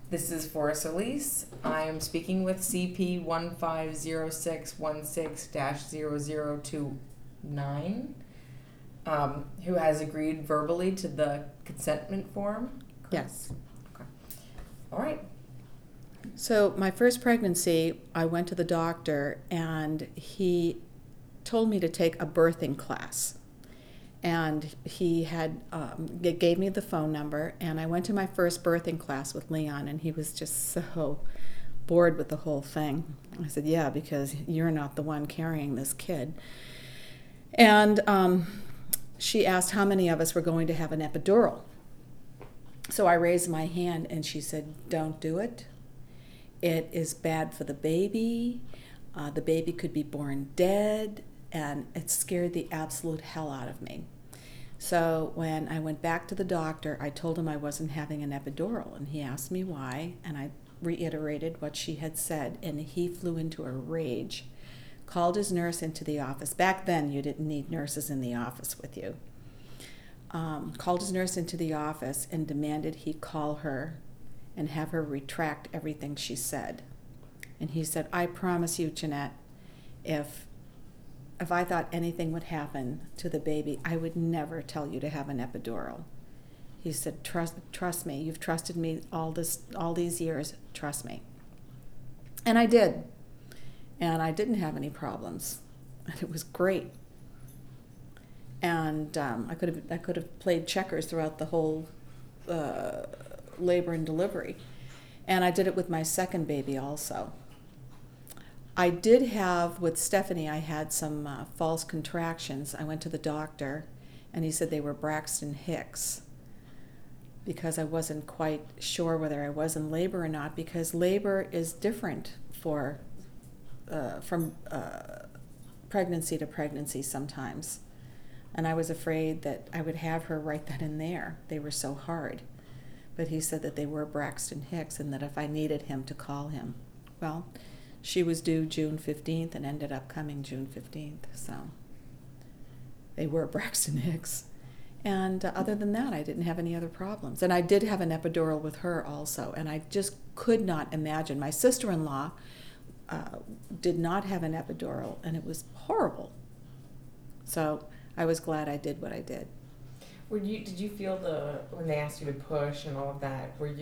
This is for Solis. I am speaking with CP 150616-0029, who has agreed verbally to the consentment form. Yes. Okay. All right. So my first pregnancy, I went to the doctor and he told me to take a birthing class. And he had gave me the phone number, and I went to my first birthing class with Leon, and he was just so bored with the whole thing. I said, yeah, because you're not the one carrying this kid. And she asked how many of us were going to have an epidural. So I raised my hand, and she said, don't do it. It is bad for the baby. The baby could be born dead, and it scared the absolute hell out of me. So when I went back to the doctor, I told him I wasn't having an epidural, and he asked me why, and I reiterated what she had said, and he flew into a rage, called his nurse into the office. Back then, you didn't need nurses in the office with you. Called his nurse into the office and demanded he call her and have her retract everything she said. And he said, I promise you, Jeanette, if I thought anything would happen to the baby, I would never tell you to have an epidural. He said, trust me. You've trusted me all these years. Trust me. And I did. And I didn't have any problems. And it was great. And I could have played checkers throughout the whole labor and delivery. And I did it with my second baby also. I did have, with Stephanie, I had some false contractions. I went to the doctor, and he said they were Braxton Hicks, because I wasn't quite sure whether I was in labor or not, because labor is different from pregnancy to pregnancy sometimes. And I was afraid that I would have her right then and there. They were so hard. But he said that they were Braxton Hicks, and that if I needed him, to call him. Well, she was due June 15th and ended up coming June 15th. So they were Braxton Hicks. And other than that, I didn't have any other problems. And I did have an epidural with her also. And I just could not imagine. My sister-in-law did not have an epidural, and it was horrible. So I was glad I did what I did. Did you feel when they asked you to push and all of that, was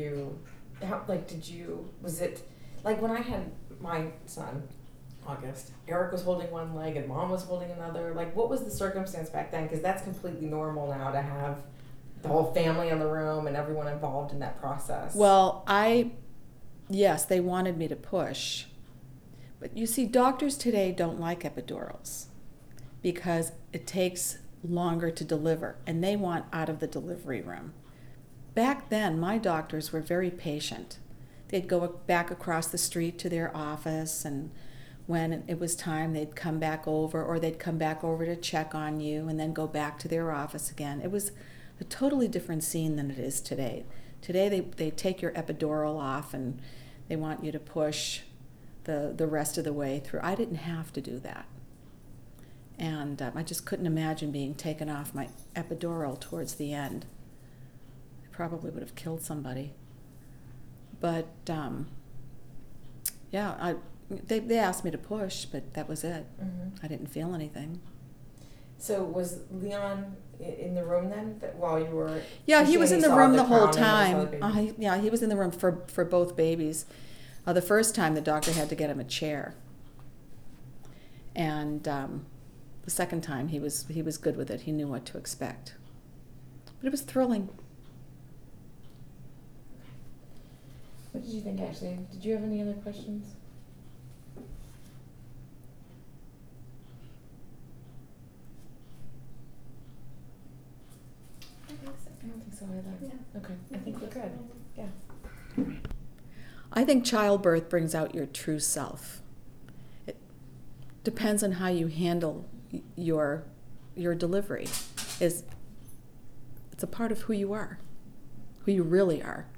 it, like when I had my son, August, Eric was holding one leg and Mom was holding another. Like, what was the circumstance back then? Because that's completely normal now to have the whole family in the room and everyone involved in that process. Well, yes, they wanted me to push. But you see, doctors today don't like epidurals because it takes longer to deliver, and they want out of the delivery room. Back then, my doctors were very patient. They'd go back across the street to their office, and when it was time, they'd come back over, or they'd come back over to check on you and then go back to their office again. It was a totally different scene than it is today. Today, they take your epidural off, and they want you to push the rest of the way through. I didn't have to do that. And I just couldn't imagine being taken off my epidural towards the end. I probably would have killed somebody. But they asked me to push, but that was it. Mm-hmm. I didn't feel anything. So was Leon in the room then while you were? Yeah, he was in the room the whole time. He was in the room for both babies. The first time, the doctor had to get him a chair. And the second time, he was good with it. He knew what to expect. But it was thrilling. What did you think, Ashley? Did you have any other questions? I don't think so either. Yeah. Okay, I think we're good. Yeah. I think childbirth brings out your true self. It depends on how you handle your delivery. It's a part of who you are, who you really are.